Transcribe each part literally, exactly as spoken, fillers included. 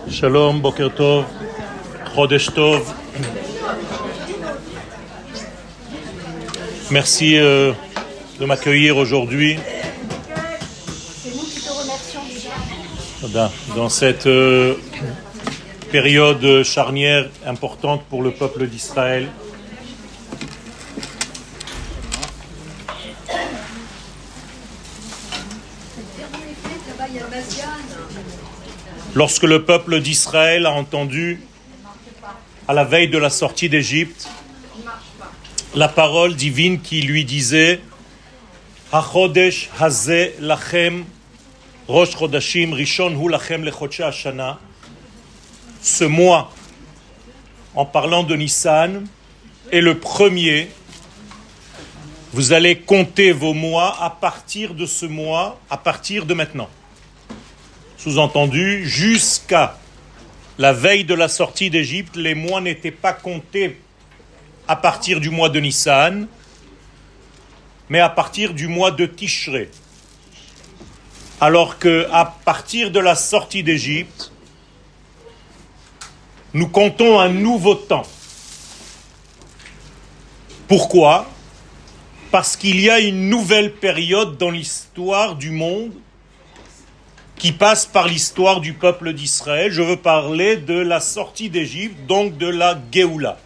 Shalom, Boker Tov, Chodesh Tov. Merci euh, de m'accueillir aujourd'hui. C'est nous qui te remercions déjà. Dans cette euh, période charnière importante pour le peuple d'Israël. Lorsque le peuple d'Israël a entendu, à la veille de la sortie d'Égypte, la parole divine qui lui disait HaChodesh hazeh lachem Rosh Chodashim Rishon hu lachem lechodshei hashana. Ce mois, en parlant de Nissan, est le premier. Vous allez compter vos mois à partir de ce mois, à partir de maintenant. Sous-entendu, jusqu'à la veille de la sortie d'Égypte, les mois n'étaient pas comptés à partir du mois de Nissan, mais à partir du mois de Tishré. Alors qu'à partir de la sortie d'Égypte, nous comptons un nouveau temps. Pourquoi ? Parce qu'il y a une nouvelle période dans l'histoire du monde qui passe par l'histoire du peuple d'Israël. Je veux parler de la sortie d'Égypte, donc de la Géoula.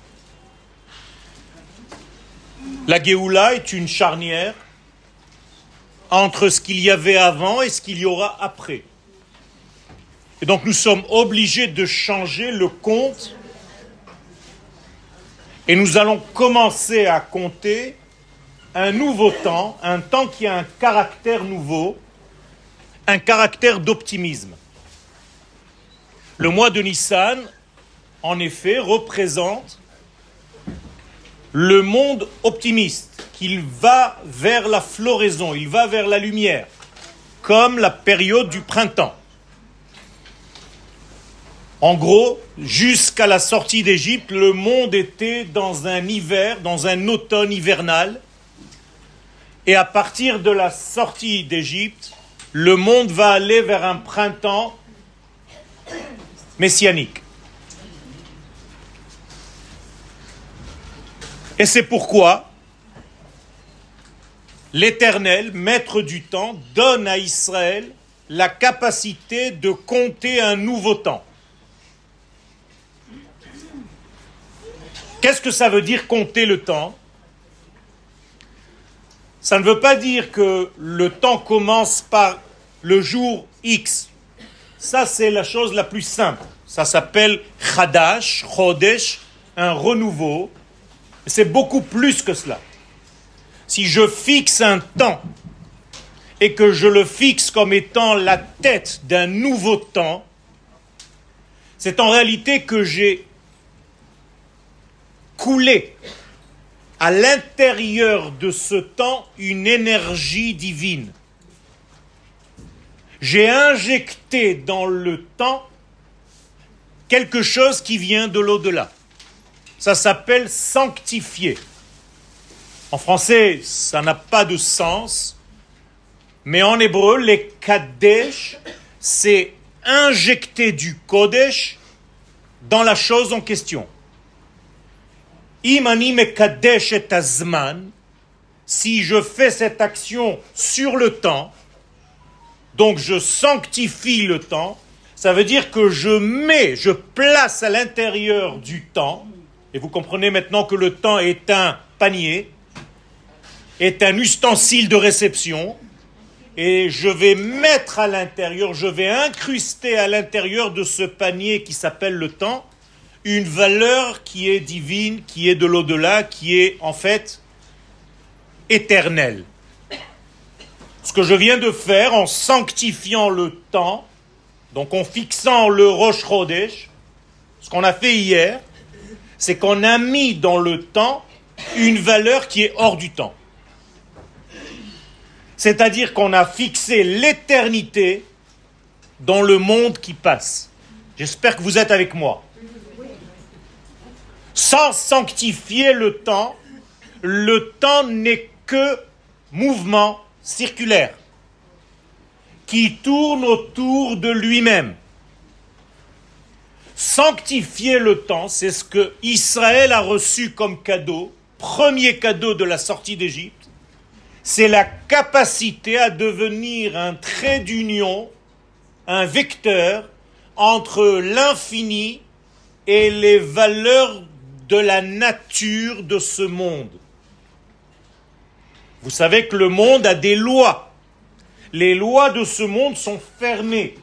La Géoula est une charnière entre ce qu'il y avait avant et ce qu'il y aura après. Et donc nous sommes obligés de changer le compte et nous allons commencer à compter un nouveau temps, un temps qui a un caractère nouveau, un caractère d'optimisme. Le mois de Nissan, en effet, représente le monde optimiste, qu'il va vers la floraison, il va vers la lumière, comme la période du printemps. En gros, jusqu'à la sortie d'Égypte, le monde était dans un hiver, dans un automne hivernal, et à partir de la sortie d'Égypte, le monde va aller vers un printemps messianique. Et c'est pourquoi l'Éternel, maître du temps, donne à Israël la capacité de compter un nouveau temps. Qu'est-ce que ça veut dire compter le temps ? Ça ne veut pas dire que le temps commence par le jour X. Ça, c'est la chose la plus simple. Ça s'appelle Chadash, Chodesh, un renouveau. C'est beaucoup plus que cela. Si je fixe un temps et que je le fixe comme étant la tête d'un nouveau temps, c'est en réalité que j'ai coulé à l'intérieur de ce temps une énergie divine. J'ai injecté dans le temps quelque chose qui vient de l'au-delà. Ça s'appelle sanctifier. En français, ça n'a pas de sens, mais en hébreu, les kadesh, c'est injecter du kodesh dans la chose en question. Imani mekadesh et azman, si je fais cette action sur le temps, donc je sanctifie le temps, ça veut dire que je mets, je place à l'intérieur du temps, et vous comprenez maintenant que le temps est un panier, est un ustensile de réception, et je vais mettre à l'intérieur, je vais incruster à l'intérieur de ce panier qui s'appelle le temps, une valeur qui est divine, qui est de l'au-delà, qui est en fait éternelle. Ce que je viens de faire en sanctifiant le temps, donc en fixant le Rosh Chodesh, ce qu'on a fait hier, c'est qu'on a mis dans le temps une valeur qui est hors du temps. C'est-à-dire qu'on a fixé l'éternité dans le monde qui passe. J'espère que vous êtes avec moi. Sans sanctifier le temps, le temps n'est que mouvement circulaire qui tourne autour de lui-même. sanctifier le temps, c'est ce que Israël a reçu comme cadeau, premier cadeau de la sortie d'Égypte, c'est la capacité à devenir un trait d'union, un vecteur entre l'infini et les valeurs de la nature de ce monde. Vous savez que le monde a des lois. Les lois de ce monde sont fermées.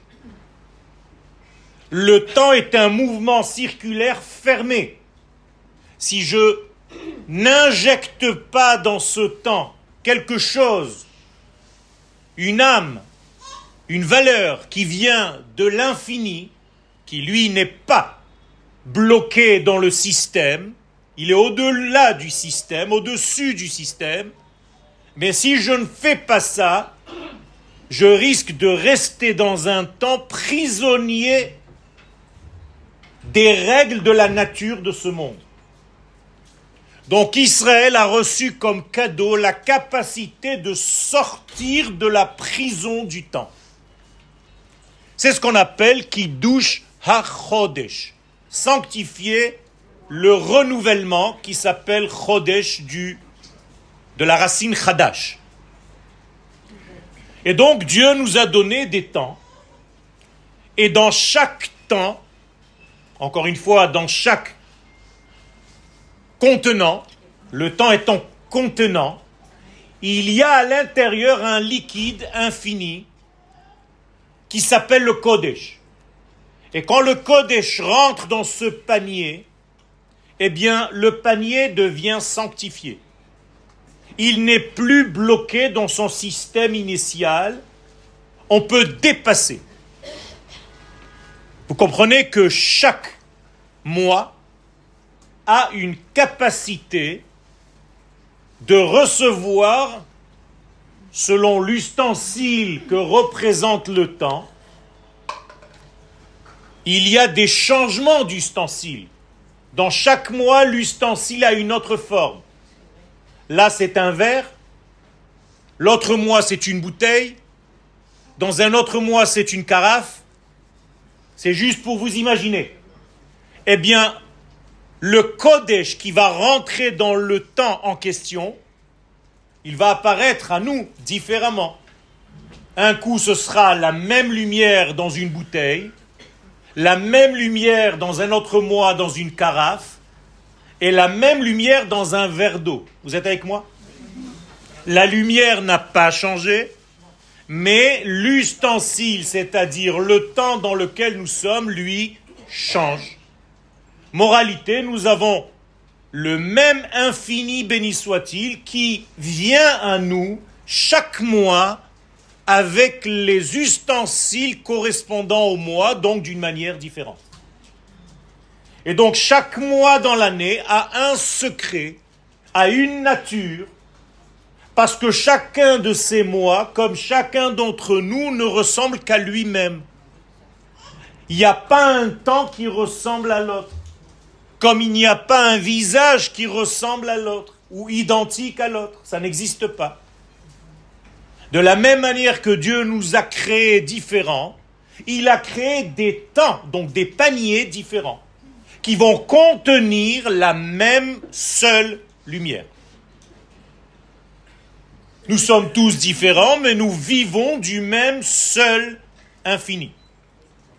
Le temps est un mouvement circulaire fermé. Si je n'injecte pas dans ce temps quelque chose, une âme, une valeur qui vient de l'infini, qui lui n'est pas bloqué dans le système, il est au-delà du système, au-dessus du système, mais si je ne fais pas ça, je risque de rester dans un temps prisonnier des règles de la nature de ce monde. Donc Israël a reçu comme cadeau la capacité de sortir de la prison du temps. C'est ce qu'on appelle Kiddush HaChodesh, sanctifier le renouvellement qui s'appelle Chodesh du, de la racine Chadash. Et donc Dieu nous a donné des temps, et dans chaque temps, encore une fois, dans chaque contenant, le temps étant contenant, il y a à l'intérieur un liquide infini qui s'appelle le Kodesh. Et quand le Kodesh rentre dans ce panier, eh bien, le panier devient sanctifié. Il n'est plus bloqué dans son système initial. On peut dépasser. Vous comprenez que chaque mois a une capacité de recevoir, selon l'ustensile que représente le temps, il y a des changements d'ustensile. Dans chaque mois, l'ustensile a une autre forme. Là, c'est un verre. L'autre mois, c'est une bouteille. Dans un autre mois, c'est une carafe. C'est juste pour vous imaginer. Eh bien, le Kodesh qui va rentrer dans le temps en question, il va apparaître à nous différemment. Un coup, ce sera la même lumière dans une bouteille, la même lumière dans un autre mois dans une carafe, et la même lumière dans un verre d'eau. Vous êtes avec moi? La lumière n'a pas changé, mais l'ustensile, c'est-à-dire le temps dans lequel nous sommes, lui, change. Moralité, nous avons le même infini, béni soit-il, qui vient à nous chaque mois avec les ustensiles correspondant au mois, donc d'une manière différente. Et donc chaque mois dans l'année a un secret, a une nature, parce que chacun de ces mois, comme chacun d'entre nous, ne ressemble qu'à lui-même. Il n'y a pas un temps qui ressemble à l'autre. Comme il n'y a pas un visage qui ressemble à l'autre, ou identique à l'autre. Ça n'existe pas. De la même manière que Dieu nous a créés différents, il a créé des temps, donc des paniers différents, qui vont contenir la même seule lumière. Nous sommes tous différents, mais nous vivons du même seul infini. Ok ?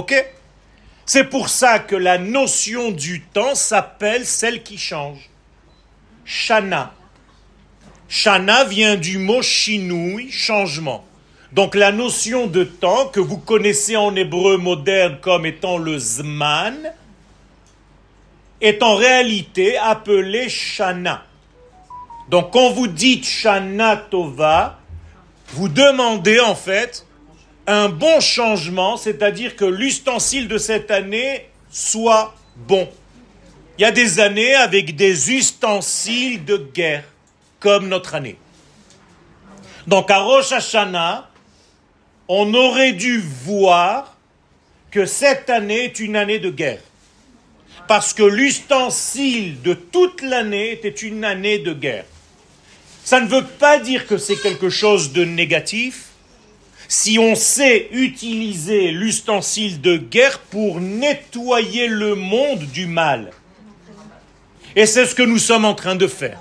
C'est pour ça que la notion du temps s'appelle celle qui change. Shana. Shana vient du mot shinui, changement. Donc la notion de temps, que vous connaissez en hébreu moderne comme étant le zman, est en réalité appelée shana. Donc quand vous dites shana tova, vous demandez en fait un bon changement, c'est-à-dire que l'ustensile de cette année soit bon. Il y a des années avec des ustensiles de guerre, comme notre année. Donc à Rosh Hashanah, on aurait dû voir que cette année est une année de guerre. Parce que l'ustensile de toute l'année était une année de guerre. Ça ne veut pas dire que c'est quelque chose de négatif. si on sait utiliser l'ustensile de guerre pour nettoyer le monde du mal. Et c'est ce que nous sommes en train de faire.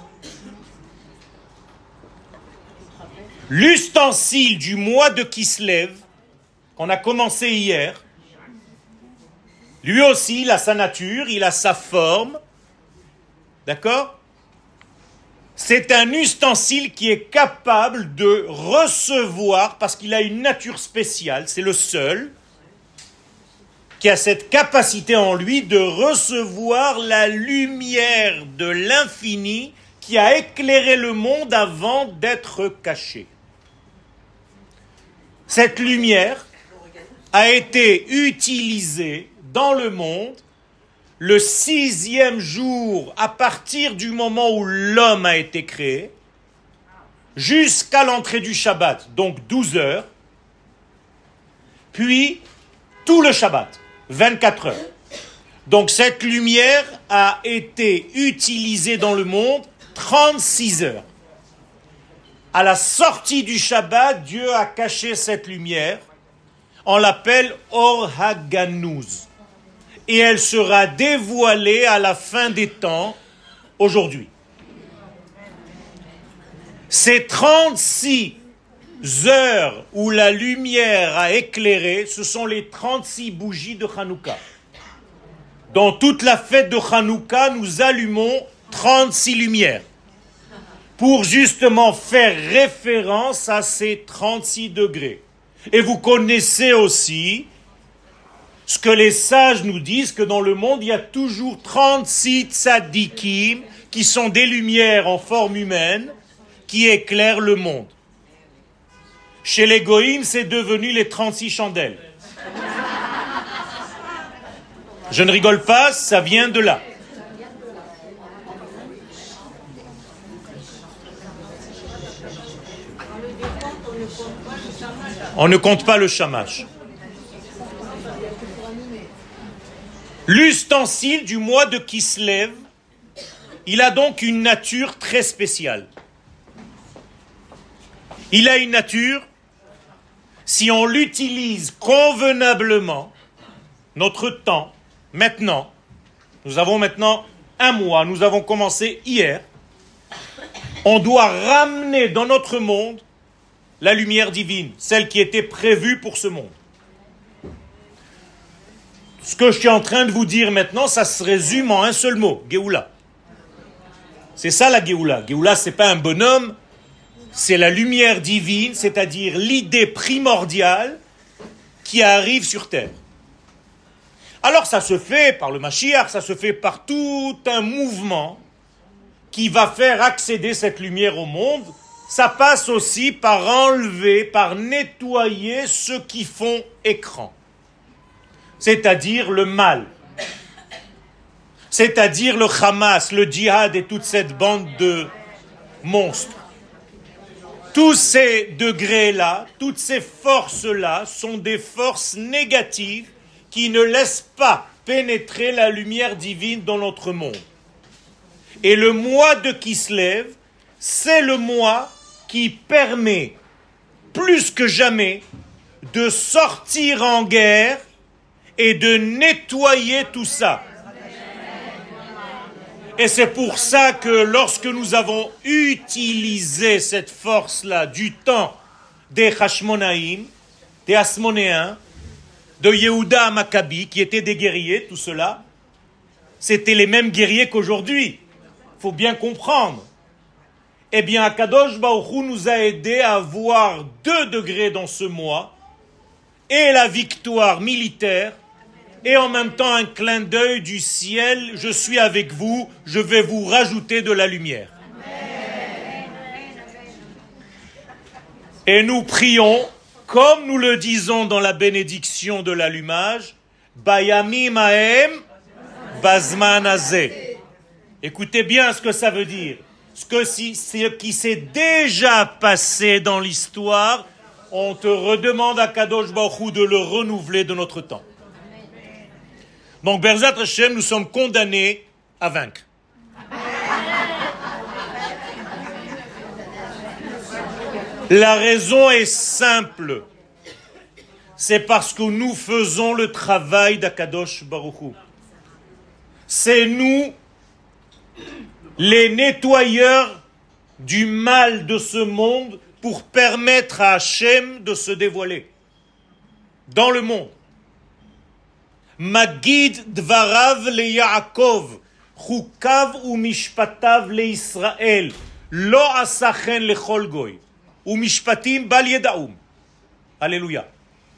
L'ustensile du mois de Kislev, qu'on a commencé hier, lui aussi, il a sa nature, il a sa forme. D'accord ? C'est un ustensile qui est capable de recevoir, parce qu'il a une nature spéciale, c'est le seul, qui a cette capacité en lui de recevoir la lumière de l'infini qui a éclairé le monde avant d'être caché. Cette lumière a été utilisée dans le monde le sixième jour à partir du moment où l'homme a été créé jusqu'à l'entrée du Shabbat, donc douze heures, puis tout le Shabbat, vingt-quatre heures. Donc cette lumière a été utilisée dans le monde trente-six heures. À la sortie du Shabbat, Dieu a caché cette lumière. On l'appelle Or HaGanuz. Et elle sera dévoilée à la fin des temps, aujourd'hui. Ces trente-six heures où la lumière a éclairé, ce sont les trente-six bougies de Hanouka. Dans toute la fête de Hanouka, nous allumons trente-six lumières pour justement faire référence à ces trente-six degrés. Et vous connaissez aussi ce que les sages nous disent, que dans le monde, il y a toujours trente-six tzadikim qui sont des lumières en forme humaine qui éclairent le monde. Chez les goïms, c'est devenu les trente-six chandelles. Je ne rigole pas, ça vient de là. On ne compte pas le shamash. L'ustensile du mois de Kislev, il a donc une nature très spéciale. Il a une nature, si on l'utilise convenablement, notre temps, maintenant, nous avons maintenant un mois, nous avons commencé hier, on doit ramener dans notre monde la lumière divine, celle qui était prévue pour ce monde. Ce que je suis en train de vous dire maintenant, ça se résume en un seul mot, Géoula. C'est ça la Géoula. Géoula, c'est pas un bonhomme, c'est la lumière divine, c'est-à-dire l'idée primordiale qui arrive sur terre. Alors ça se fait par le Mashiach, ça se fait par tout un mouvement qui va faire accéder cette lumière au monde. Ça passe aussi par enlever, par nettoyer ceux qui font écran. C'est-à-dire le mal, c'est-à-dire le Hamas, le djihad et toute cette bande de monstres. Tous ces degrés-là, toutes ces forces-là sont des forces négatives qui ne laissent pas pénétrer la lumière divine dans notre monde. Et le mois de Kislev, c'est le mois qui permet, plus que jamais, de sortir en guerre et de nettoyer tout ça. Et c'est pour ça que lorsque nous avons utilisé cette force-là du temps des Hashmonaïm, des Asmonéens, de Yehuda Maccabi, qui étaient des guerriers, tout cela, c'était les mêmes guerriers qu'aujourd'hui. Il faut bien comprendre. Eh bien, Akadosh Baruch Hu nous a aidés à avoir deux degrés dans ce mois, et la victoire militaire, et en même temps un clin d'œil du ciel, je suis avec vous, je vais vous rajouter de la lumière. Et nous prions, comme nous le disons dans la bénédiction de l'allumage, Bayamim Haem Bazman Hazeh. Écoutez bien ce que ça veut dire. Ce, que si, ce qui s'est déjà passé dans l'histoire, on te redemande à Kadosh Baruch Hu de le renouveler de notre temps. Donc, Berzat Hashem, nous sommes condamnés à vaincre. La raison est simple. c'est parce que nous faisons le travail d'Akadosh Baruch Hu. C'est nous, les nettoyeurs du mal de ce monde, pour permettre à Hachem de se dévoiler dans le monde. Magid dvarav le Yaakov, chukav u mishpatav le Israël, lo asachen lechol goy, u mishpatim bal yedaum. Alléluia.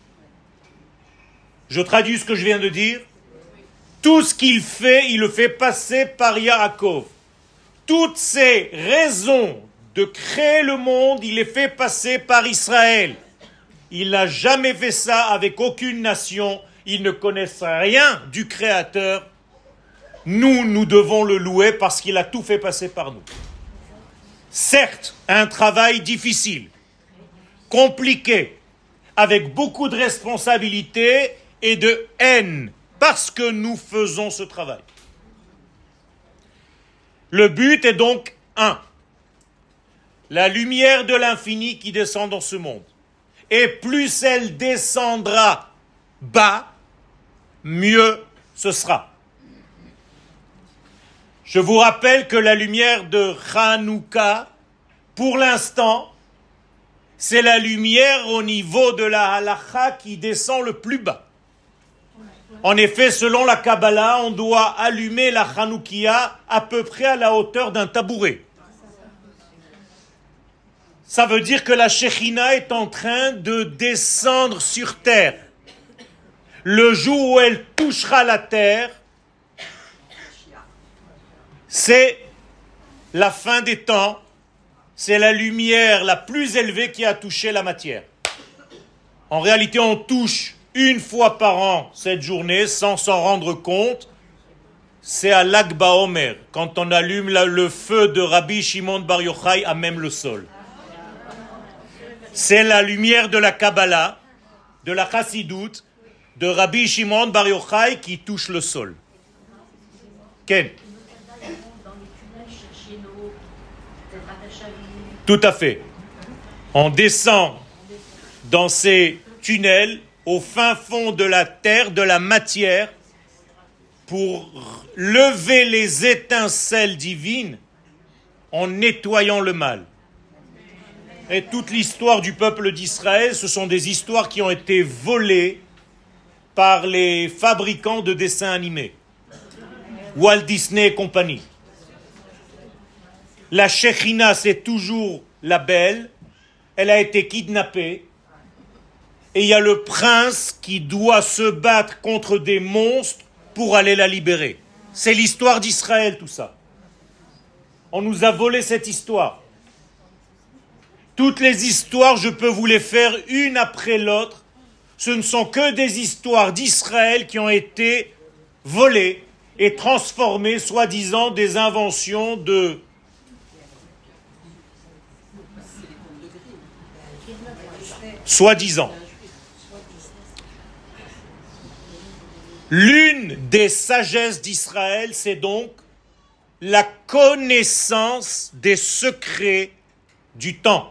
Je traduis ce que je viens de dire. Tout ce qu'il fait, il le fait passer par Yaakov. Toutes ces raisons de créer le monde, il les fait passer par Israël. Il n'a jamais fait ça avec aucune nation. Ils ne connaissent rien du Créateur. Nous, nous devons le louer parce qu'il a tout fait passer par nous. Certes, un travail difficile, compliqué, avec beaucoup de responsabilités et de haine, parce que nous faisons ce travail. Le but est donc un. La lumière de l'infini qui descend dans ce monde. Et plus elle descendra bas, mieux ce sera. Je vous rappelle que la lumière de Hanouka, pour l'instant, c'est la lumière au niveau de la halakha qui descend le plus bas. En effet, selon la Kabbalah, on doit allumer la Hanoukia à peu près à la hauteur d'un tabouret. Ça veut dire que la Shekhinah est en train de descendre sur terre. Le jour où elle touchera la terre, c'est la fin des temps. C'est la lumière la plus élevée qui a touché la matière. En réalité, on touche une fois par an cette journée sans s'en rendre compte. C'est à Lag BaOmer, quand on allume le feu de Rabbi Shimon Bar Yochai à même le sol. C'est la lumière de la Kabbalah, de la Chassidoute, de Rabbi Shimon Bar Yochai qui touche le sol. Ken? Tout à fait. On descend dans ces tunnels au fin fond de la terre, de la matière, pour lever les étincelles divines en nettoyant le mal. Et toute l'histoire du peuple d'Israël, ce sont des histoires qui ont été volées par les fabricants de dessins animés. Walt Disney et compagnie. La Shekhinah, c'est toujours la belle. Elle a été kidnappée. Et il y a le prince qui doit se battre contre des monstres pour aller la libérer. C'est l'histoire d'Israël, tout ça. On nous a volé cette histoire. Toutes les histoires, je peux vous les faire une après l'autre. Ce ne sont que des histoires d'Israël qui ont été volées et transformées, soi-disant, des inventions de... Soi-disant. L'une des sagesses d'Israël, c'est donc la connaissance des secrets du temps.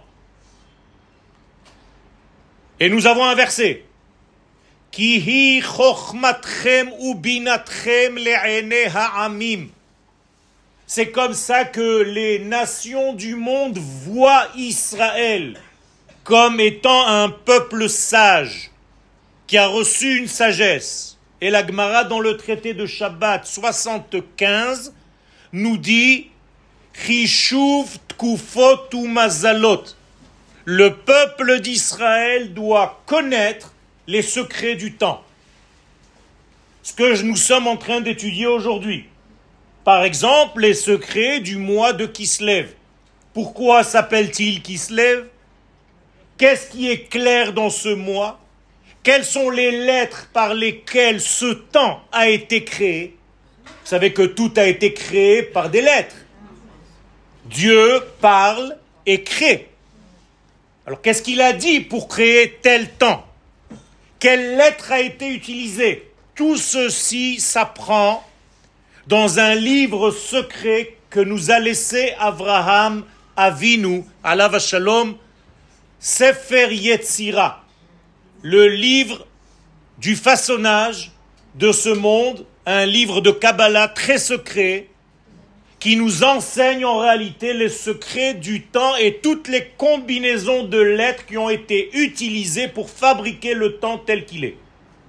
Et nous avons un verset. Ki hi chokhmatchem u binatchem le'enei ha'amim. C'est comme ça que les nations du monde voient Israël comme étant un peuple sage qui a reçu une sagesse. Et la Gemara dans le traité de Shabbat soixante-quinze nous dit Chishuv tkufot u mazalot. Le peuple d'Israël doit connaître les secrets du temps. Ce que nous sommes en train d'étudier aujourd'hui. Par exemple, les secrets du mois de Kislev. Pourquoi s'appelle-t-il Kislev? Qu'est-ce qui est clair dans ce mois? Quelles sont les lettres par lesquelles ce temps a été créé? Vous savez que tout a été créé par des lettres. Dieu parle et crée. Alors qu'est-ce qu'il a dit pour créer tel temps? Quelle lettre a été utilisée? Tout ceci s'apprend dans un livre secret que nous a laissé Avraham Avinu, alav shalom, Sefer Yetzira. le livre du façonnage de ce monde, un livre de Kabbalah très secret, qui nous enseigne en réalité les secrets du temps et toutes les combinaisons de lettres qui ont été utilisées pour fabriquer le temps tel qu'il est.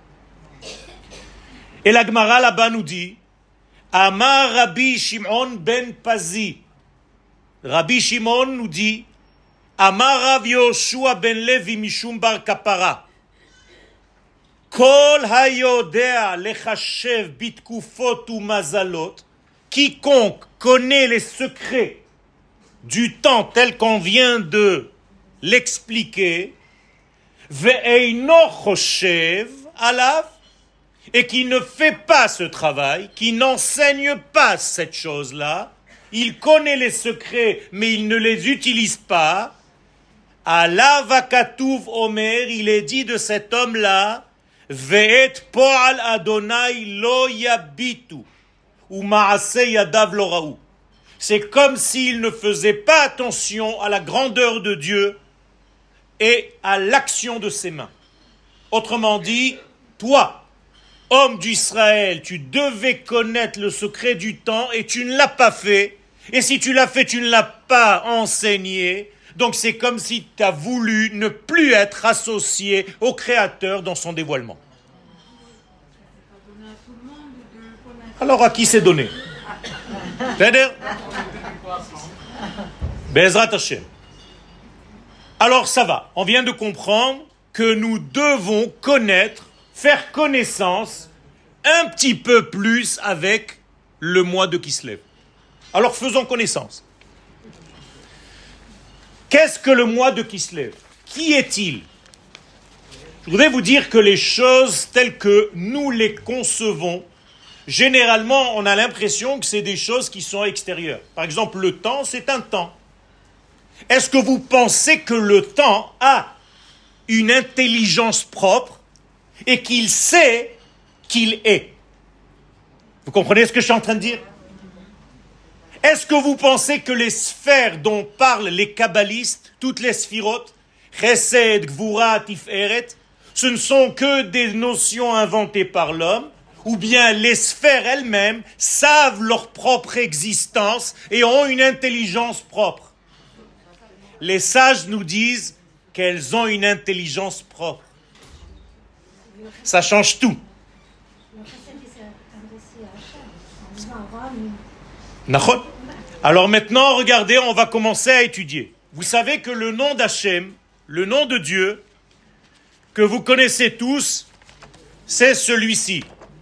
Et la Gemara là-bas nous dit, Amar Rabbi Shimon ben Pazi. Rabbi Shimon nous dit, Amar Rav Yoshua ben Levi mishum bar kapara. Kol hayodea lechashev bitkufot u mazalot. Quiconque connaît les secrets du temps tel qu'on vient de l'expliquer, ve'eino choshev alav, et qui ne fait pas ce travail, qui n'enseigne pas cette chose-là, il connaît les secrets, mais il ne les utilise pas. Alav akatuv omer, il est dit de cet homme-là, ve'et po'al Adonai lo yabitu, ou ma'aseh yadav lo ra'u. C'est comme s'il ne faisait pas attention à la grandeur de Dieu et à l'action de ses mains. Autrement dit, toi, homme d'Israël, tu devais connaître le secret du temps et tu ne l'as pas fait. Et si tu l'as fait, tu ne l'as pas enseigné. Donc c'est comme si tu as voulu ne plus être associé au Créateur dans son dévoilement. Alors à qui c'est donné? C'est-à-dire Bezrat Hashem. Alors ça va, on vient de comprendre que nous devons connaître, faire connaissance un petit peu plus avec le mois de Kislev. Alors faisons connaissance. Qu'est-ce que le mois de Kislev? Qui est-il? Je voudrais vous dire que les choses telles que nous les concevons, généralement, on a l'impression que c'est des choses qui sont extérieures. Par exemple, le temps, c'est un temps. Est-ce que vous pensez que le temps a une intelligence propre et qu'il sait qu'il est? Vous comprenez ce que je suis en train de dire? Est-ce que vous pensez que les sphères dont parlent les kabbalistes, toutes les sphirotes, Chesed, Gvura, Tiferet, ce ne sont que des notions inventées par l'homme, ou bien les sphères elles-mêmes savent leur propre existence et ont une intelligence propre? Les sages nous disent qu'elles ont une intelligence propre. Ça change tout. Alors maintenant, regardez, on va commencer à étudier. Vous savez que le nom d'Hachem, le nom de Dieu, que vous connaissez tous, c'est celui-ci.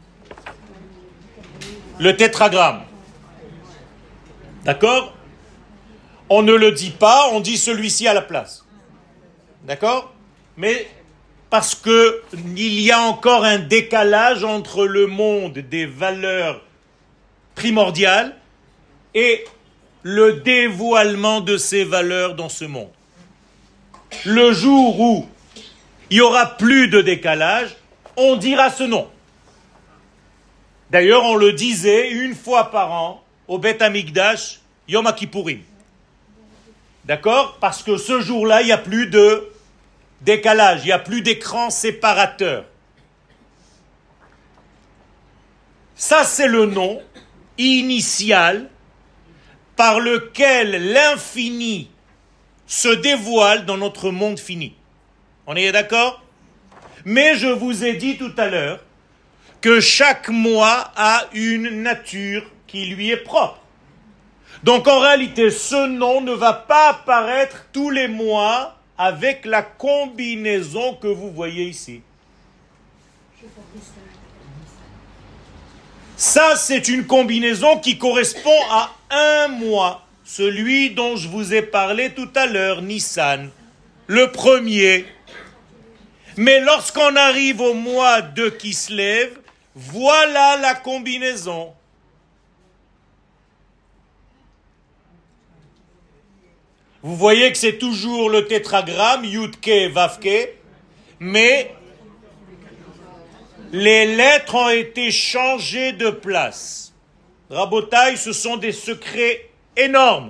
Le tétragramme. D'accord? On ne le dit pas, on dit celui-ci à la place. D'accord? Mais parce que il y a encore un décalage entre le monde des valeurs primordiales et le dévoilement de ces valeurs dans ce monde. Le jour où il n'y aura plus de décalage, on dira ce nom. D'ailleurs, on le disait une fois par an au Beth Amikdash, Yom Kippourim. D'accord? Parce que ce jour-là, il n'y a plus de décalage, il n'y a plus d'écran séparateur. Ça, c'est le nom initial par lequel l'infini se dévoile dans notre monde fini. On est d'accord? Mais je vous ai dit tout à l'heure que chaque mois a une nature qui lui est propre. Donc en réalité, ce nom ne va pas apparaître tous les mois avec la combinaison que vous voyez ici. Ça, c'est une combinaison qui correspond à un mois, celui dont je vous ai parlé tout à l'heure, Nissan, le premier. Mais lorsqu'on arrive au mois de Kislev, voilà la combinaison. Vous voyez que c'est toujours le tétragramme, Yudke, Vavke, mais les lettres ont été changées de place. Rabotaï, ce sont des secrets énormes.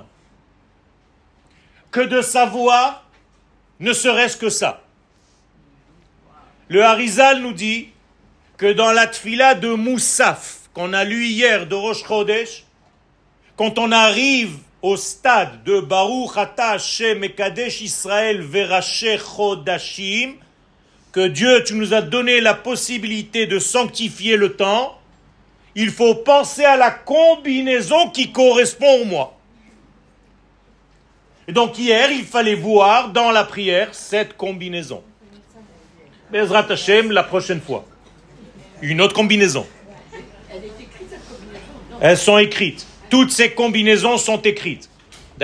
Que de savoir, ne serait-ce que ça. Le Harizal nous dit que dans la tfila de Moussaf, qu'on a lu hier de Rosh Chodesh, quand on arrive au stade de Baruch Ata Hashem Mekadesh Israël Veraché Chodashim, que Dieu, tu nous as donné la possibilité de sanctifier le temps, il faut penser à la combinaison qui correspond au mois. Et donc hier, il fallait voir dans la prière cette combinaison. Bezrat Hashem, la prochaine fois. Une autre combinaison. Elles sont écrites. Toutes ces combinaisons sont écrites. D'accord ?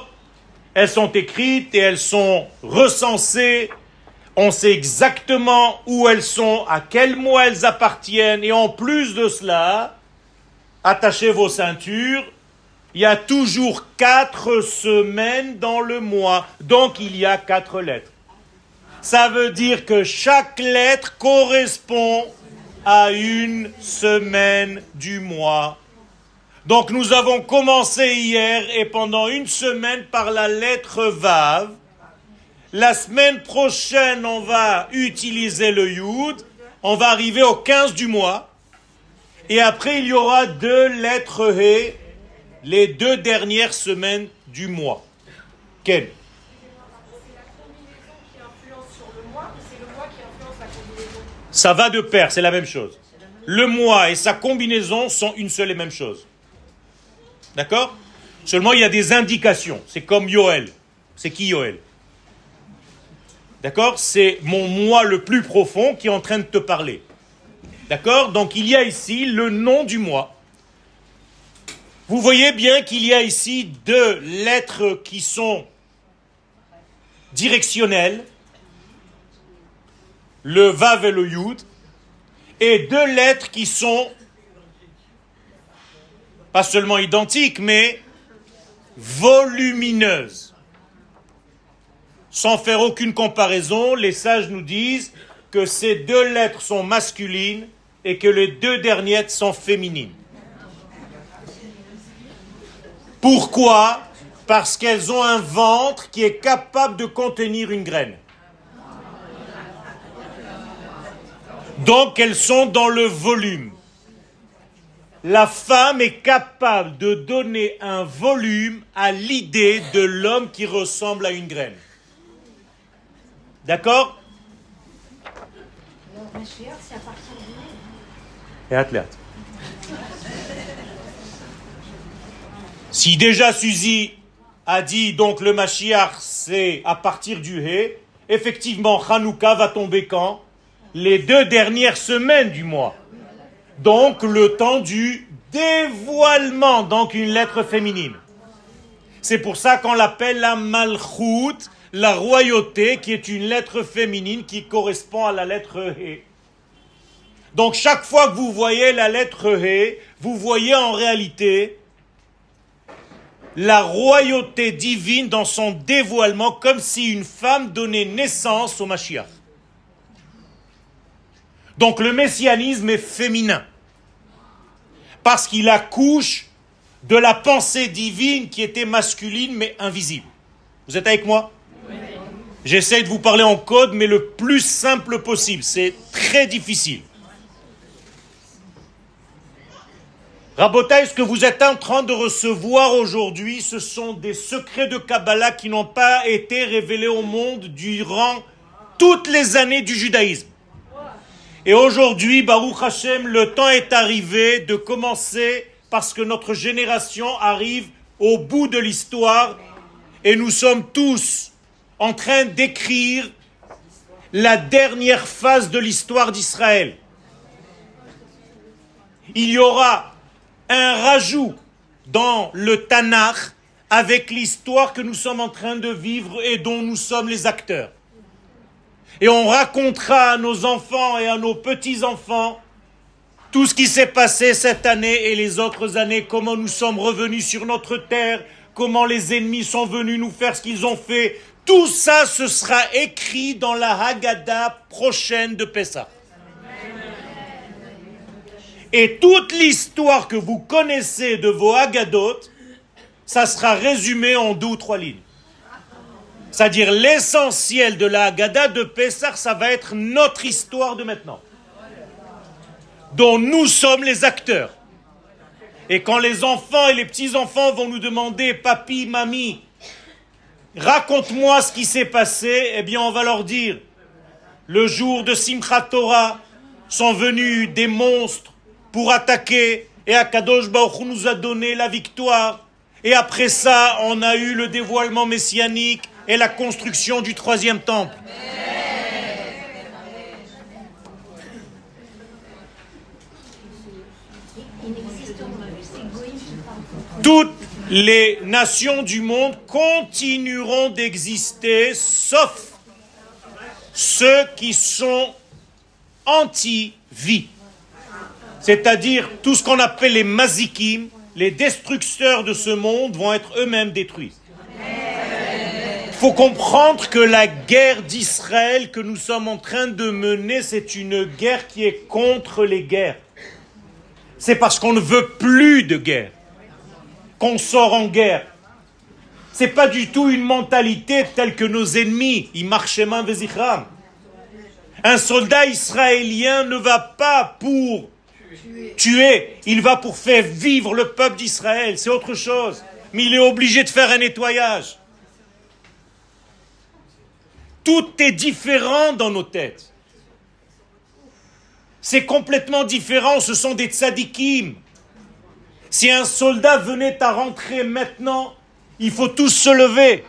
Elles sont écrites et elles sont recensées. On sait exactement où elles sont, à quel mois elles appartiennent. Et en plus de cela, attachez vos ceintures. Il y a toujours quatre semaines dans le mois. Donc il y a quatre lettres. Ça veut dire que chaque lettre correspond à une semaine du mois. Donc nous avons commencé hier et pendant une semaine par la lettre Vav. La semaine prochaine, on va utiliser le Yud. On va arriver au quinze du mois. Et après, il y aura deux lettres He, les deux dernières semaines du mois. Quelle ? Ça va de pair, c'est la même chose. Le mois et sa combinaison sont une seule et même chose. D'accord ? Seulement, il y a des indications. C'est comme Yoël. C'est qui Yoël ? D'accord ? C'est mon moi le plus profond qui est en train de te parler. D'accord ? Donc, il y a ici le nom du mois. Vous voyez bien qu'il y a ici deux lettres qui sont directionnelles. Le Vav et le Yud. Et deux lettres qui sont pas seulement identiques, mais volumineuses. Sans faire aucune comparaison, les sages nous disent que ces deux lettres sont masculines et que les deux dernières sont féminines. Pourquoi ? Parce qu'elles ont un ventre qui est capable de contenir une graine. Donc elles sont dans le volume. La femme est capable de donner un volume à l'idée de l'homme qui ressemble à une graine. D'accord ? Alors, Mashiach, c'est à partir du... Et athlète. Si déjà Suzy a dit donc le Mashiach c'est à partir du Hé, effectivement Hanouka va tomber quand ? Les deux dernières semaines du mois. Donc le temps du dévoilement, donc une lettre féminine. C'est pour ça qu'on l'appelle la Malchut, la royauté, qui est une lettre féminine qui correspond à la lettre Hé. Donc chaque fois que vous voyez la lettre Hé, vous voyez en réalité la royauté divine dans son dévoilement, comme si une femme donnait naissance au Mashiach. Donc le messianisme est féminin, parce qu'il accouche de la pensée divine qui était masculine mais invisible. Vous êtes avec moi ? Oui. J'essaie de vous parler en code, mais le plus simple possible. C'est très difficile. Rabotai, ce que vous êtes en train de recevoir aujourd'hui, ce sont des secrets de Kabbalah qui n'ont pas été révélés au monde durant toutes les années du judaïsme. Et aujourd'hui, Baruch Hashem, le temps est arrivé de commencer parce que notre génération arrive au bout de l'histoire et nous sommes tous en train d'écrire la dernière phase de l'histoire d'Israël. Il y aura un rajout dans le Tanakh avec l'histoire que nous sommes en train de vivre et dont nous sommes les acteurs. Et on racontera à nos enfants et à nos petits-enfants tout ce qui s'est passé cette année et les autres années, comment nous sommes revenus sur notre terre, comment les ennemis sont venus nous faire ce qu'ils ont fait. Tout ça, ce sera écrit dans la Haggadah prochaine de Pessah. Et toute l'histoire que vous connaissez de vos Haggadot, ça sera résumé en deux ou trois lignes. C'est-à-dire l'essentiel de la Haggadah de Pessah, ça va être notre histoire de maintenant, dont nous sommes les acteurs. Et quand les enfants et les petits-enfants vont nous demander « Papi, mamie, raconte-moi ce qui s'est passé », eh bien on va leur dire « Le jour de Simchat Torah sont venus des monstres pour attaquer et Akadosh Baruch Hu nous a donné la victoire. Et après ça, on a eu le dévoilement messianique et la construction du troisième temple. » Toutes les nations du monde continueront d'exister, sauf ceux qui sont anti-vie. C'est-à-dire tout ce qu'on appelle les mazikim, les destructeurs de ce monde vont être eux-mêmes détruits. Il faut comprendre que la guerre d'Israël que nous sommes en train de mener, c'est une guerre qui est contre les guerres. C'est parce qu'on ne veut plus de guerre qu'on sort en guerre. C'est pas du tout une mentalité telle que nos ennemis, Imarcheman Vezichram. Un soldat israélien ne va pas pour tuer, il va pour faire vivre le peuple d'Israël, c'est autre chose. Mais il est obligé de faire un nettoyage. Tout est différent dans nos têtes. C'est complètement différent, ce sont des tzadikim. Si un soldat venait à rentrer maintenant, il faut tous se lever.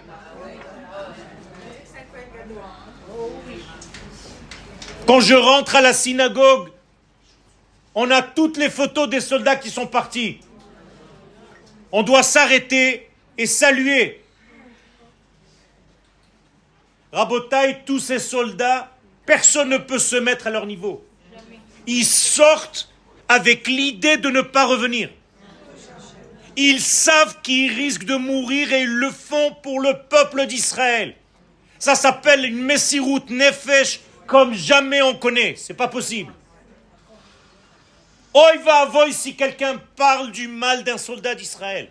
Quand je rentre à la synagogue, on a toutes les photos des soldats qui sont partis. On doit s'arrêter et saluer. Rabotaï, tous ces soldats, personne ne peut se mettre à leur niveau. Ils sortent avec l'idée de ne pas revenir. Ils savent qu'ils risquent de mourir et ils le font pour le peuple d'Israël. Ça s'appelle une Messirut Nefesh comme jamais on connaît. C'est pas possible. Oy va avoy si quelqu'un parle du mal d'un soldat d'Israël.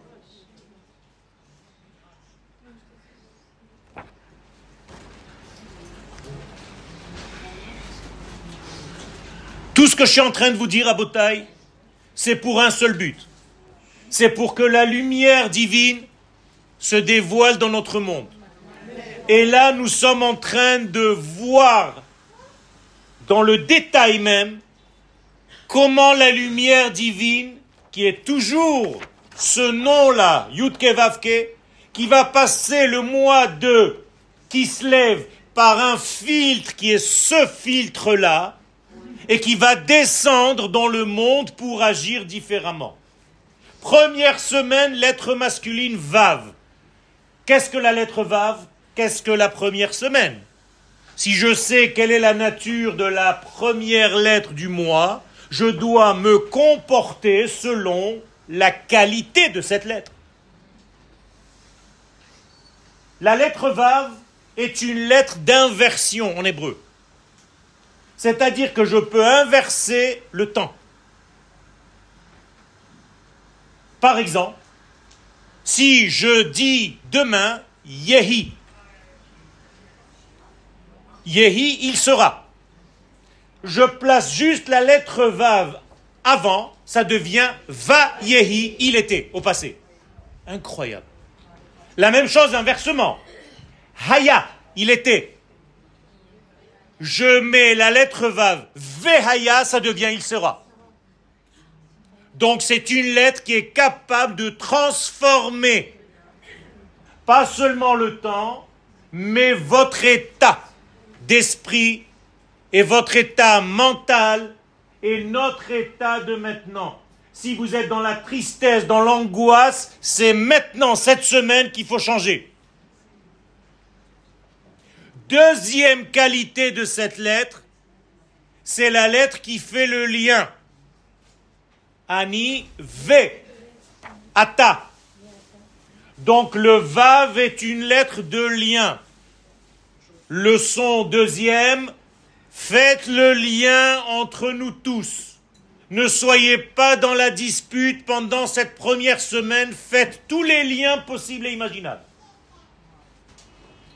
Tout ce que je suis en train de vous dire à Botaï, c'est pour un seul but. C'est pour que la lumière divine se dévoile dans notre monde. Et là, nous sommes en train de voir, dans le détail même, comment la lumière divine, qui est toujours ce nom-là, Yudke Vavke, qui va passer le mois de Kislev par un filtre qui est ce filtre-là, et qui va descendre dans le monde pour agir différemment. Première semaine, lettre masculine Vav. Qu'est-ce que la lettre Vav? Qu'est-ce que la première semaine? Si je sais quelle est la nature de la première lettre du mois, je dois me comporter selon la qualité de cette lettre. La lettre Vav est une lettre d'inversion en hébreu. C'est-à-dire que je peux inverser le temps. Par exemple, si je dis demain, Yehi. Yehi, il sera. Je place juste la lettre Vav avant, ça devient Va Yehi, il était, au passé. Incroyable. La même chose inversement. Haya, il était. Je mets la lettre Vav, Vehaya, ça devient il sera. Donc c'est une lettre qui est capable de transformer pas seulement le temps, mais votre état d'esprit et votre état mental et notre état de maintenant. Si vous êtes dans la tristesse, dans l'angoisse, c'est maintenant, cette semaine, qu'il faut changer. Deuxième qualité de cette lettre, c'est la lettre qui fait le lien. Ani, ve, ata. Donc le vav est une lettre de lien. Leçon deuxième, faites le lien entre nous tous. Ne soyez pas dans la dispute pendant cette première semaine, faites tous les liens possibles et imaginables.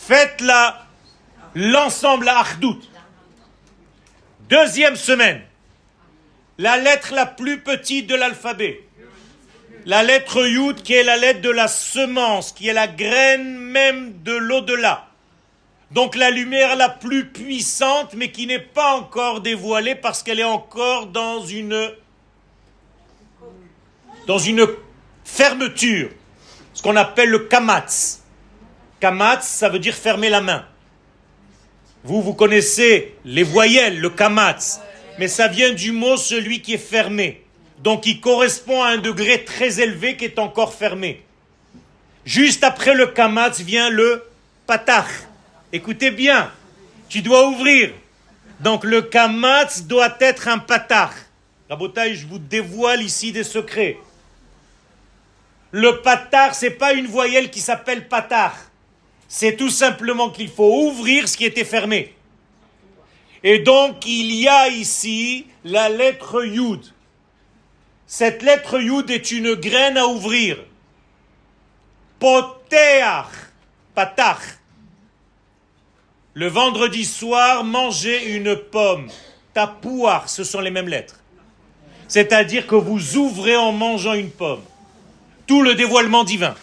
Faites la, l'ensemble, la Achdout. Deuxième semaine, la lettre la plus petite de l'alphabet. La lettre Yud, qui est la lettre de la semence, qui est la graine même de l'au-delà. Donc la lumière la plus puissante, mais qui n'est pas encore dévoilée parce qu'elle est encore dans une, dans une fermeture. Ce qu'on appelle le kamatz. Kamatz, ça veut dire fermer la main. Vous, vous connaissez les voyelles, le kamatz. Mais ça vient du mot celui qui est fermé. Donc il correspond à un degré très élevé qui est encore fermé. Juste après le kamatz vient le patach. Écoutez bien, tu dois ouvrir. Donc le kamatz doit être un patach. Rabotaï, je vous dévoile ici des secrets. Le patach, ce n'est pas une voyelle qui s'appelle patach. C'est tout simplement qu'il faut ouvrir ce qui était fermé. Et donc il y a ici la lettre Yud. Cette lettre Yud est une graine à ouvrir. Poteach, patach. Le vendredi soir, mangez une pomme. Tapouach, ce sont les mêmes lettres. C'est-à-dire que vous ouvrez en mangeant une pomme. Tout le dévoilement divin.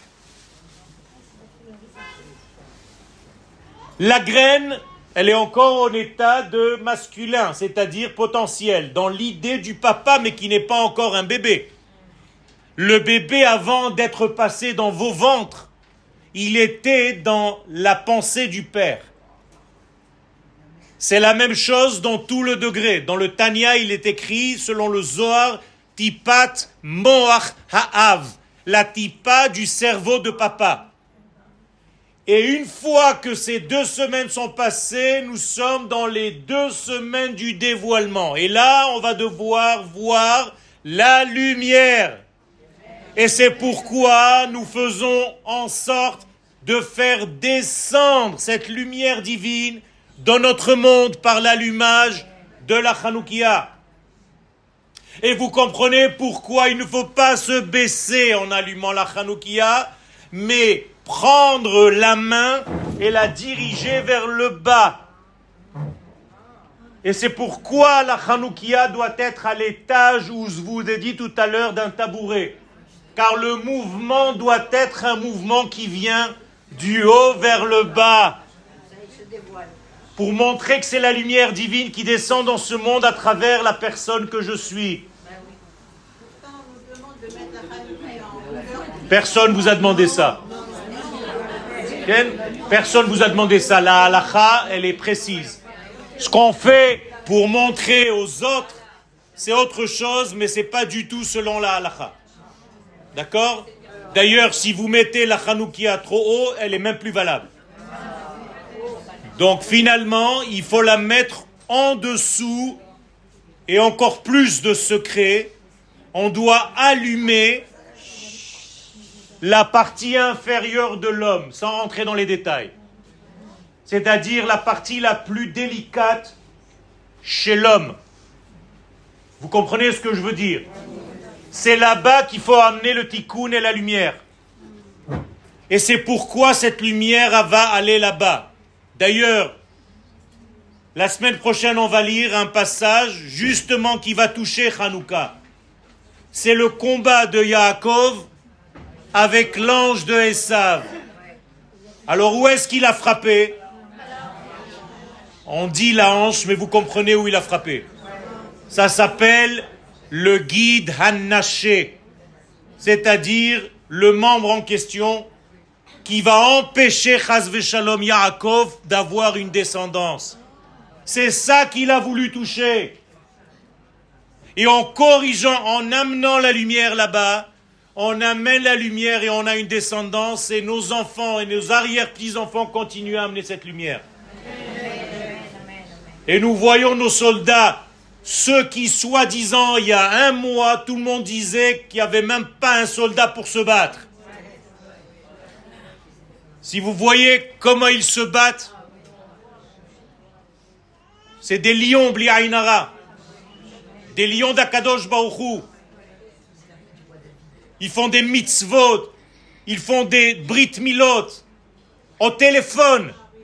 La graine, elle est encore en état de masculin, c'est-à-dire potentiel, dans l'idée du papa, mais qui n'est pas encore un bébé. Le bébé, avant d'être passé dans vos ventres, il était dans la pensée du père. C'est la même chose dans tout le degré. Dans le Tanya, il est écrit, selon le Zohar, Tipat Moach Ha'av, la tipa du cerveau de papa. Et une fois que ces deux semaines sont passées, nous sommes dans les deux semaines du dévoilement. Et là, on va devoir voir la lumière. Et c'est pourquoi nous faisons en sorte de faire descendre cette lumière divine dans notre monde par l'allumage de la Hanoukia. Et vous comprenez pourquoi il ne faut pas se baisser en allumant la Hanoukia, mais prendre la main et la diriger vers le bas. Et c'est pourquoi la Hanoukia doit être à l'étage où je vous ai dit tout à l'heure d'un tabouret. Car le mouvement doit être un mouvement qui vient du haut vers le bas. Pour montrer que c'est la lumière divine qui descend dans ce monde à travers la personne que je suis. Personne vous a demandé ça. Personne vous a demandé ça. La halakha, elle est précise. Ce qu'on fait pour montrer aux autres, c'est autre chose, mais c'est pas du tout selon la halakha. D'accord? D'ailleurs, si vous mettez la Hanoukia trop haut, elle est même plus valable. Donc finalement, il faut la mettre en dessous et encore plus de secret. On doit allumer la partie inférieure de l'homme, sans rentrer dans les détails. C'est-à-dire la partie la plus délicate chez l'homme. Vous comprenez ce que je veux dire? C'est là-bas qu'il faut amener le tikkun et la lumière. Et c'est pourquoi cette lumière va aller là-bas. D'ailleurs, la semaine prochaine, on va lire un passage justement qui va toucher Hanouka. C'est le combat de Yaakov avec l'ange de Esav. Alors où est-ce qu'il a frappé? On dit la hanche, mais vous comprenez où il a frappé. Ça s'appelle le guide Hanaché, c'est-à-dire le membre en question qui va empêcher Chas v'Shalom Yaakov d'avoir une descendance. C'est ça qu'il a voulu toucher. Et en corrigeant, en amenant la lumière là-bas, on amène la lumière et on a une descendance et nos enfants et nos arrière-petits-enfants continuent à amener cette lumière. Et nous voyons nos soldats, ceux qui, soi-disant, il y a un mois, tout le monde disait qu'il n'y avait même pas un soldat pour se battre. Si vous voyez comment ils se battent, c'est des lions bli aynara, des lions d'Akadosh Baruch Hu. Ils font des mitzvot, ils font des brit milot, au téléphone.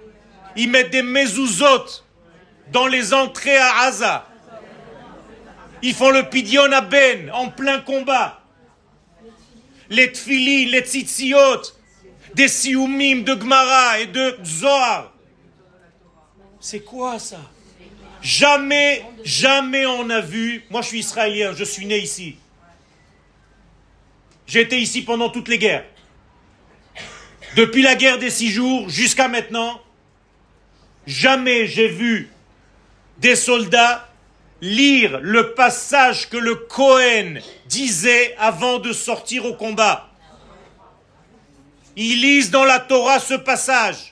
Ils mettent des mezuzot dans les entrées à Gaza. Ils font le pidyon à Ben en plein combat. Les tfilin, les tzitziot, des sioumim de Gemara et de Zohar. C'est quoi ça? Jamais, jamais on a vu... Moi je suis israélien, je suis né ici. J'ai été ici pendant toutes les guerres. Depuis la guerre des six jours jusqu'à maintenant, jamais j'ai vu des soldats lire le passage que le Kohen disait avant de sortir au combat. Ils lisent dans la Torah ce passage.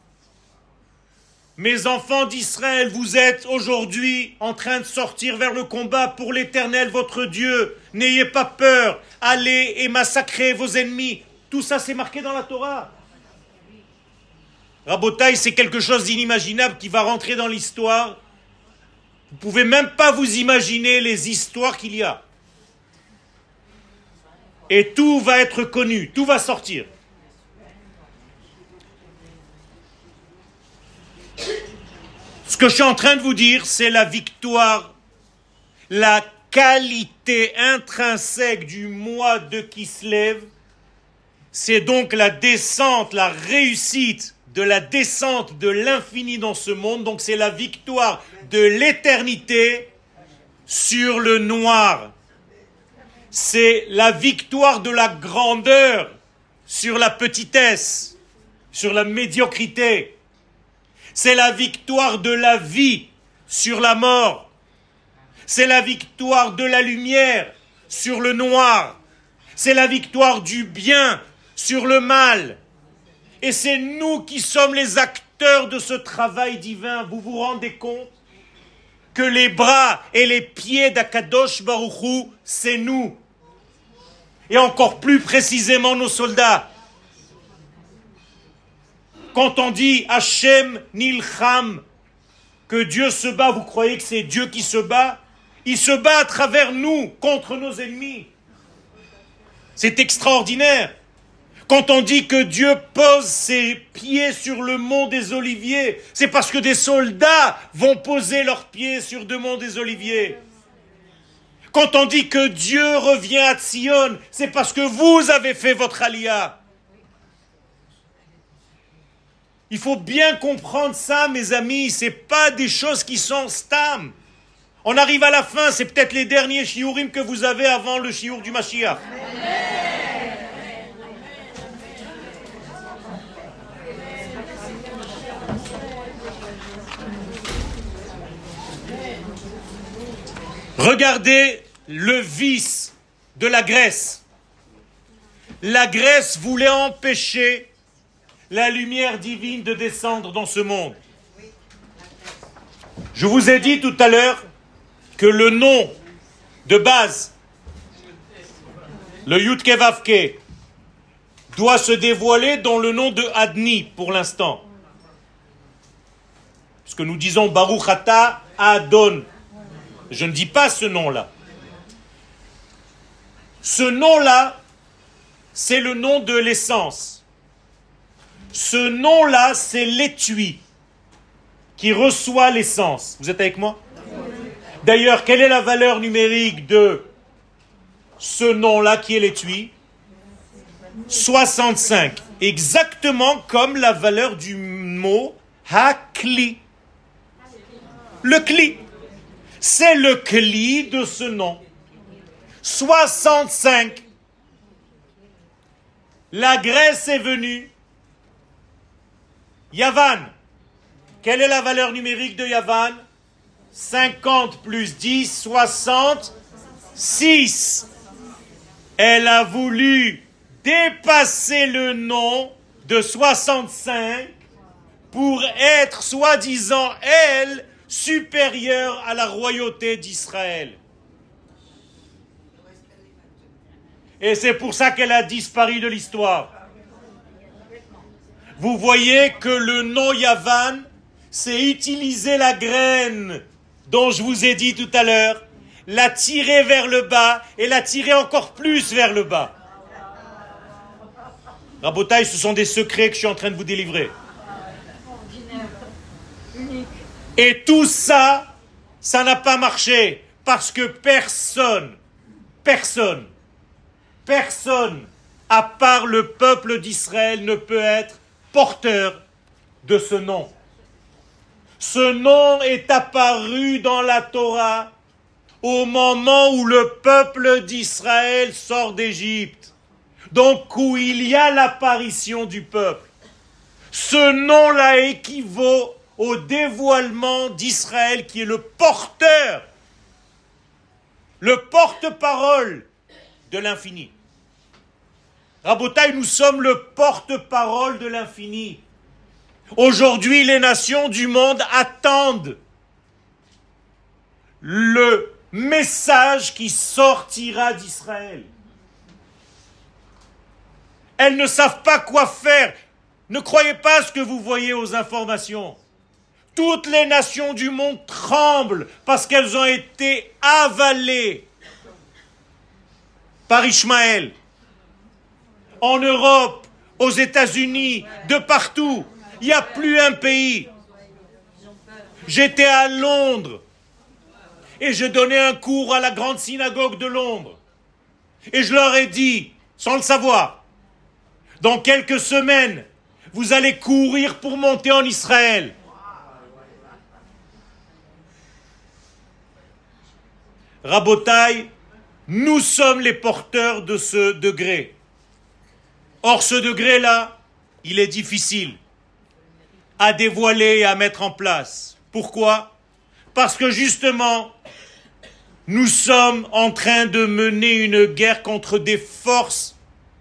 Mes enfants d'Israël, vous êtes aujourd'hui en train de sortir vers le combat pour l'Éternel, votre Dieu. N'ayez pas peur, allez et massacrez vos ennemis. Tout ça, c'est marqué dans la Torah. Rabotaï, c'est quelque chose d'inimaginable qui va rentrer dans l'histoire. Vous ne pouvez même pas vous imaginer les histoires qu'il y a. Et tout va être connu, tout va sortir. Ce que je suis en train de vous dire, c'est la victoire, la qualité intrinsèque du mois de Kislev. C'est donc la descente, la réussite de la descente de l'infini dans ce monde. Donc c'est la victoire de l'éternité sur le noir. C'est la victoire de la grandeur sur la petitesse, sur la médiocrité. C'est la victoire de la vie sur la mort. C'est la victoire de la lumière sur le noir. C'est la victoire du bien sur le mal. Et c'est nous qui sommes les acteurs de ce travail divin. Vous vous rendez compte que les bras et les pieds d'Akadosh Baruch Hu, c'est nous. Et encore plus précisément nos soldats. Quand on dit Hashem Nilcham, que Dieu se bat, vous croyez que c'est Dieu qui se bat? Il se bat à travers nous, contre nos ennemis. C'est extraordinaire. Quand on dit que Dieu pose ses pieds sur le mont des Oliviers, c'est parce que des soldats vont poser leurs pieds sur le mont des Oliviers. Quand on dit que Dieu revient à Tzion, c'est parce que vous avez fait votre aliyah. Il faut bien comprendre ça, mes amis. C'est pas des choses qui sont stam. On arrive à la fin, c'est peut-être les derniers shiurim que vous avez avant le shiur du Mashiach. Regardez le vice de la Grèce. La Grèce voulait empêcher la lumière divine de descendre dans ce monde. Je vous ai dit tout à l'heure que le nom de base, le Yud Ke Vav Ke, doit se dévoiler dans le nom de Adni pour l'instant. Parce que nous disons Baruch Ata Adon. Je ne dis pas ce nom-là. Ce nom-là, c'est le nom de l'essence. Ce nom-là, c'est l'étui qui reçoit l'essence. Vous êtes avec moi? D'ailleurs, quelle est la valeur numérique de ce nom-là qui est l'étui? soixante-cinq. Exactement comme la valeur du mot Hakli. Le Kli. C'est le Kli de ce nom. soixante-cinq. La Grèce est venue. Yavan. Quelle est la valeur numérique de Yavan? cinquante plus dix, soixante-six. Elle a voulu dépasser le nom de soixante-cinq pour être, soi-disant, elle, supérieure à la royauté d'Israël. Et c'est pour ça qu'elle a disparu de l'histoire. Vous voyez que le nom Yavan, c'est utiliser la graine dont je vous ai dit tout à l'heure, la tirer vers le bas et la tirer encore plus vers le bas. Rabotaï, ce sont des secrets que je suis en train de vous délivrer. Et tout ça, ça n'a pas marché. Parce que personne, personne, personne, à part le peuple d'Israël, ne peut être porteur de ce nom. Ce nom est apparu dans la Torah au moment où le peuple d'Israël sort d'Égypte. Donc où il y a l'apparition du peuple. Ce nom-là équivaut au dévoilement d'Israël qui est le porteur, le porte-parole de l'infini. Rabotaï, nous sommes le porte-parole de l'infini. Aujourd'hui, les nations du monde attendent le message qui sortira d'Israël. Elles ne savent pas quoi faire. Ne croyez pas ce que vous voyez aux informations. Toutes les nations du monde tremblent parce qu'elles ont été avalées par Ishmaël. En Europe, aux États-Unis, de partout. Il n'y a plus un pays. J'étais à Londres et je donnais un cours à la grande synagogue de Londres. Et je leur ai dit, sans le savoir, dans quelques semaines, vous allez courir pour monter en Israël. Rabotaï, nous sommes les porteurs de ce degré. Or, ce degré-là, il est difficile à dévoiler et à mettre en place. Pourquoi ? Parce que justement, nous sommes en train de mener une guerre contre des forces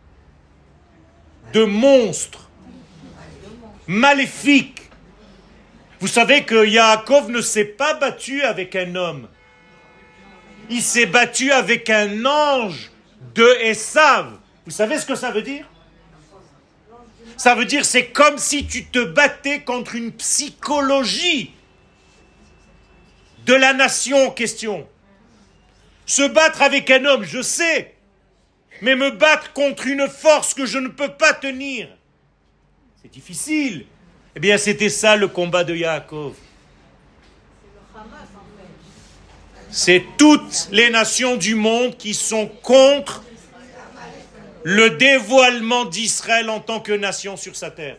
de monstres, maléfiques. Vous savez que Yaakov ne s'est pas battu avec un homme. Il s'est battu avec un ange de Esav. Vous savez ce que ça veut dire ? Ça veut dire c'est comme si tu te battais contre une psychologie de la nation en question. Se battre avec un homme, je sais, mais me battre contre une force que je ne peux pas tenir, c'est difficile. Eh bien, c'était ça le combat de Yaakov. C'est toutes les nations du monde qui sont contre le dévoilement d'Israël en tant que nation sur sa terre.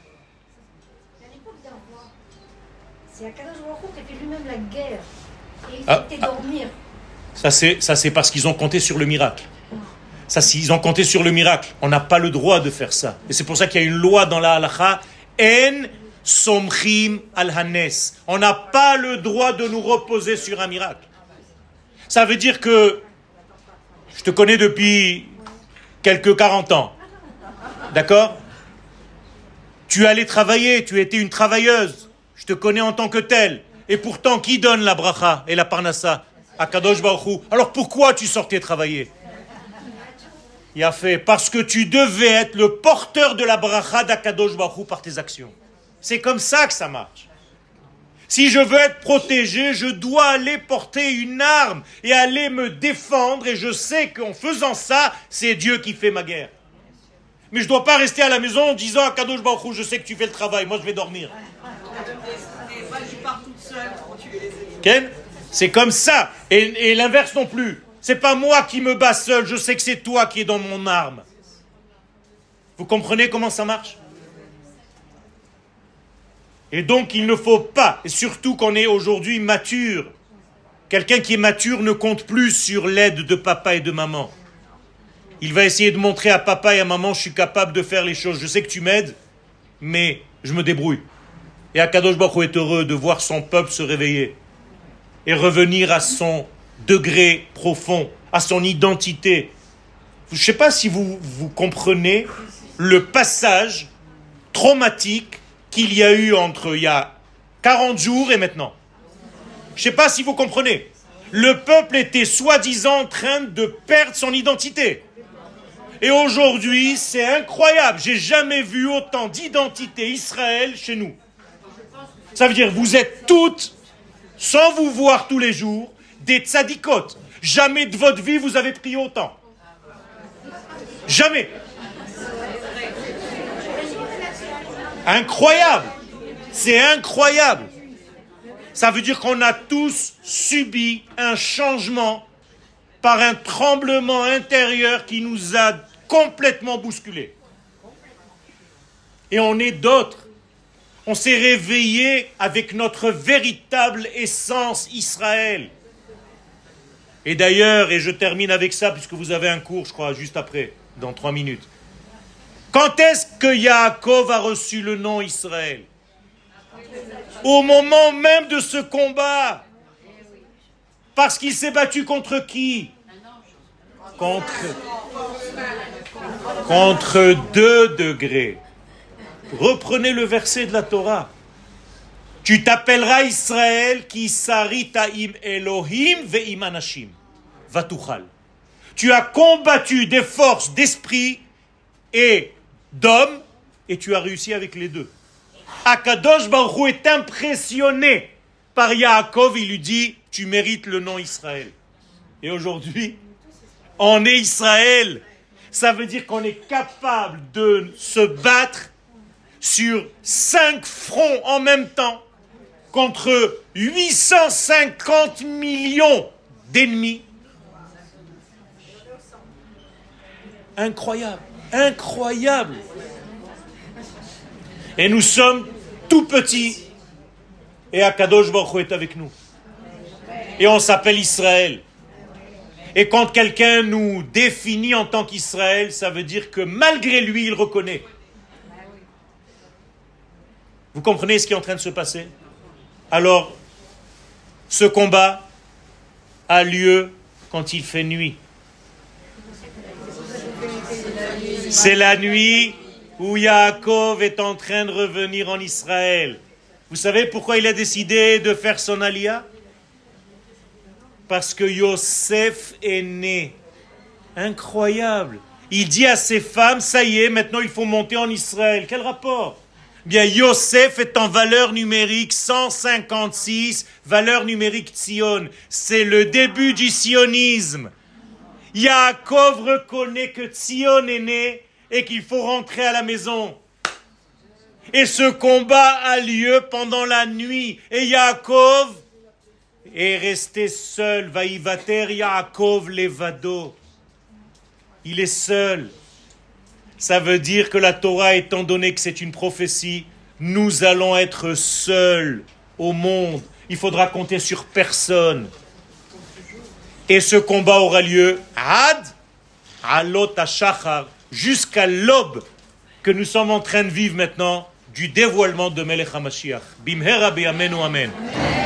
C'est Akadosh Baruch Hu qui fait lui-même la guerre. Et il Ah, fait ah. dormir. Ça c'est, ça, c'est parce qu'ils ont compté sur le miracle. Ça, s'ils ont compté sur le miracle, on n'a pas le droit de faire ça. Et c'est pour ça qu'il y a une loi dans la halacha, En somchim al hanes. On n'a pas le droit de nous reposer sur un miracle. Ça veut dire que je te connais depuis quelques quarante ans. D'accord ? Tu allais travailler, tu étais une travailleuse. Je te connais en tant que telle. Et pourtant, qui donne la bracha et la parnassa ? Akadosh Baruch Hu. Alors pourquoi tu sortais travailler ? Il a fait parce que tu devais être le porteur de la bracha d'Akadosh Baruch Hu par tes actions. C'est comme ça que ça marche. Si je veux être protégé, je dois aller porter une arme et aller me défendre. Et je sais qu'en faisant ça, c'est Dieu qui fait ma guerre. Mais je ne dois pas rester à la maison en disant à Kadosh Baruch Hu, je sais que tu fais le travail, moi je vais dormir. Ken ? C'est comme ça. Et, et l'inverse non plus. C'est pas moi qui me bats seul, je sais que c'est toi qui es dans mon arme. Vous comprenez comment ça marche ? Et donc il ne faut pas, et surtout qu'on est aujourd'hui mature, quelqu'un qui est mature ne compte plus sur l'aide de papa et de maman. Il va essayer de montrer à papa et à maman, je suis capable de faire les choses. Je sais que tu m'aides, mais je me débrouille. Et Akadosh Baruch Hu est heureux de voir son peuple se réveiller et revenir à son degré profond, à son identité. Je ne sais pas si vous, vous comprenez le passage traumatique qu'il y a eu entre il y a quarante jours et maintenant. Je ne sais pas si vous comprenez. Le peuple était soi-disant en train de perdre son identité. Et aujourd'hui, c'est incroyable. J'ai jamais vu autant d'identité Israël chez nous. Ça veut dire vous êtes toutes, sans vous voir tous les jours, des tzadikot. Jamais de votre vie vous avez prié autant. Jamais. Incroyable. C'est incroyable. Ça veut dire qu'on a tous subi un changement par un tremblement intérieur qui nous a complètement bousculés. Et on est d'autres. On s'est réveillé avec notre véritable essence Israël. Et d'ailleurs, et je termine avec ça, puisque vous avez un cours, je crois, juste après, dans trois minutes. Quand est-ce que Yaakov a reçu le nom Israël? Au moment même de ce combat. Parce qu'il s'est battu contre qui? Contre, contre deux degrés. Reprenez le verset de la Torah. Tu t'appelleras Israël qui sarita im Elohim ve'im anashim. Vatuchal. Tu as combattu des forces d'esprit et d'hommes et tu as réussi avec les deux. Akadosh Baruch Hu est impressionné par Yaakov, il lui dit, tu mérites le nom Israël. Et aujourd'hui, on est Israël. Ça veut dire qu'on est capable de se battre sur cinq fronts en même temps contre huit cent cinquante millions d'ennemis. Incroyable, incroyable. Et nous sommes tout petits et Akadosh Baruch Hu est avec nous. Et on s'appelle Israël. Et quand quelqu'un nous définit en tant qu'Israël, ça veut dire que malgré lui, il reconnaît. Vous comprenez ce qui est en train de se passer? Alors, ce combat a lieu quand il fait nuit. C'est la nuit où Yaakov est en train de revenir en Israël. Vous savez pourquoi il a décidé de faire son alia? Parce que Yosef est né. Incroyable. Il dit à ses femmes, ça y est, maintenant il faut monter en Israël. Quel rapport? Bien, Yosef est en valeur numérique cent cinquante-six, valeur numérique Tzion. C'est le début du sionisme. Yaakov reconnaît que Tzion est né et qu'il faut rentrer à la maison. Et ce combat a lieu pendant la nuit. Et Yaakov est resté seul. Vaïvater Yaakov levado. Il est seul. Ça veut dire que la Torah, étant donné que c'est une prophétie, nous allons être seuls au monde. Il faudra compter sur personne. Et ce combat aura lieu Ad Alot HaShachar, jusqu'à l'aube que nous sommes en train de vivre maintenant du dévoilement de Melech HaMashiach. Bimhera b'yameinu amen.